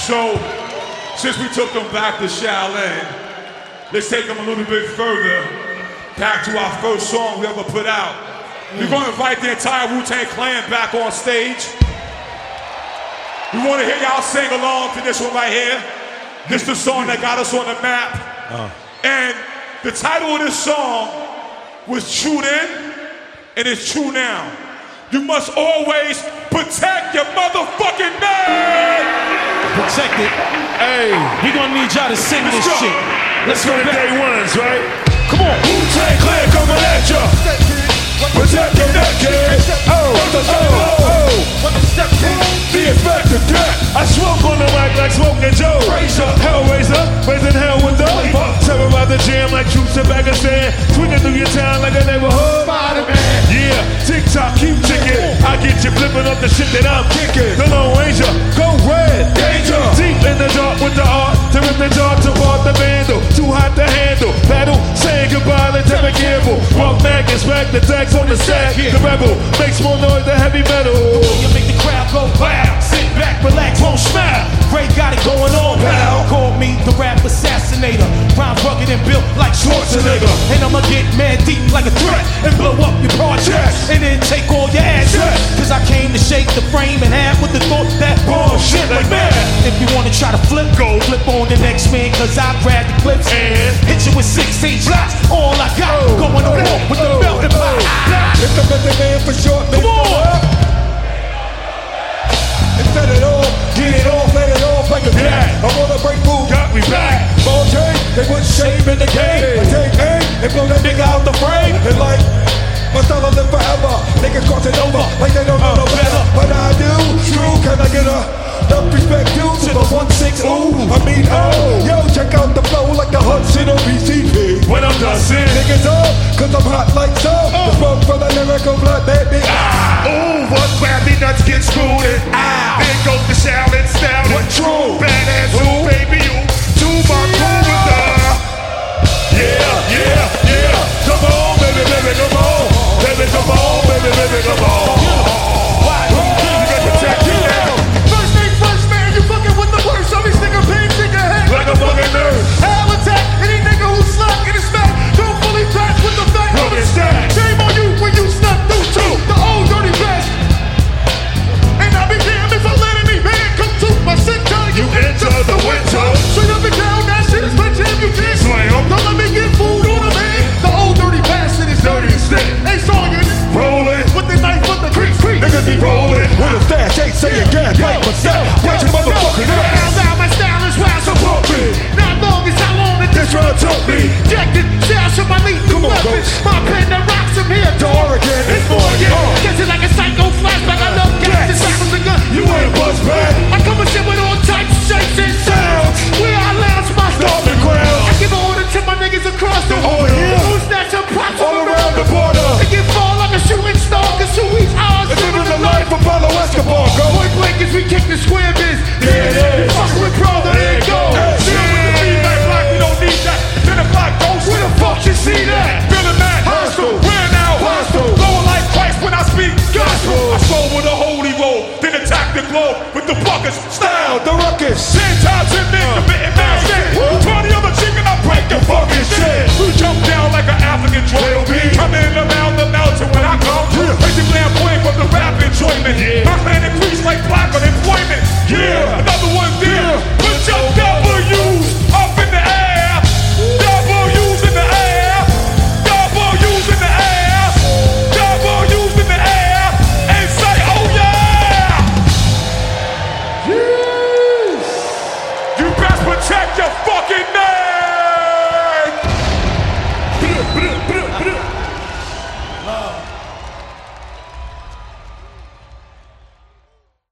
So, since we took them back to Shaolin, let's take them a little bit further, back to our first song we ever put out. We're going to invite the entire Wu-Tang Clan back on stage. We want to hear y'all sing along to this one right here. This is the song that got us on the map. And the title of this song was True Then, and it's true now. You must always protect your motherfucking man! Protect it. Hey, we gonna need y'all to sing this shit. Let's go to day ones, right? Come on. Wu-Tang Clan coming at ya. Protect your neck, kid. The effect of death. I smoke on the mic like Smoking Joe. Hellraiser, raising hell with dough. Terrorize the jam like troops in Pakistan. Swinging through your town like a neighborhood. Spider-Man. Yeah, tick-tock, keep ticking. I get you flipping up the shit that I'm kicking. The Lone Ranger, go red. Danger. Deep in the dark with the art. To rip the dark to part the vandal. Too hot to handle. Battle, saying goodbye, let's have a gamble. Walk back and smack the decks on the sack. The rebel makes more noise than heavy metal. You make the crowd go loud. Sit back, relax, won't smile. Ray got it going on, pal. Call me the rap assassinator. Rhymes rugged and built like Schwarzenegger. And I'ma get mad deep like a threat and blow up your projects. And then take all your assets. Cause I came to shake the frame in half with the thought that bullshit like man. If you wanna try to flip, go flip on the next man. Cause I grab the clips and hit you with 16 shots. All I got going on with the belt in my eye. It's the method man for short, man. Come on! Set it off, get it off, let it off like a cat. I wanna break food, got me back. Ball chain, they put shame in the game. I take aim and blow that nigga out the frame. And like, my style will live forever. Niggas crossing over like they don't know no better. But I do, true, can I get enough respect due to the 1-6, ooh, I mean, oh. Yo, check out the flow like the Hudson on BCP. When I'm done singing, niggas up, cause I'm hot like so. The smoke for the lyrical blood, baby. Ooh, what crabby nuts get screwed in. Then go to Shaolin style. What true? Badass, ooh, baby, you. To my crew with the. Yeah. Come on, baby, come on. Baby, come on, baby, come on. Why? You got to check it out. First man, you fucking with the worst. So these nigga pain, nigga head. Like a fucking nurse. Hell attack, any nigga who slap in his back. Don't fully patch with the fact of the stack. Shame on you when you step through too. The old dirty best. And I be damned if I let any man come to my center. You enter the winter. Straight up and down, that shit is my jam. You can't slam. Don't let me get food on a man. The old dirty bastard is dirty as shit. Hey, sawing rolling with the knife on the creek. Niggas be rolling with a stash, ain't saying gas, like my style. Watch your motherfucking ass. Now my style is wild, support me. Not long as how long that This round took me. Jacked it, stash of my lethal Come on, weapon. Ghost. My pen that rocks from here To Oregon, it's Oregon. Gets it like a psycho flashback. I love gas and sack from the gun. You ain't bust back. I come and shit with all types of shapes and sounds. Where I lounge my Stomping ground. I give an order to my niggas across the Over here. Who snatch up props All around the border. They get fall like a shooting star. Cause 2 weeks hours And living the life of Pablo Escobar, go. Point blank as we kick the square biz. There it is. Fucking with bro, there it go. Hey. Deal with the feedback black, we don't need that. Then a black ghost. Where the fuck you see that? Feeling mad, hostile. Where now? Hostile. Going like Christ when I speak gospel. I sold with a holy roll, then attack the globe with the buckets. Style, the ruckus. 10 times in men, committing mad shit. 20 on the chicken, I break your fucking shit. We jump down like an African drill. Coming around the mountain when I come. Crazy flamboyant from the rap enjoyment. My plan increase like black unemployment. Another one there. Put your W's up in the air. W's in the air. W's in the air. W's in the air. And say, oh yeah. You best protect your fucking name.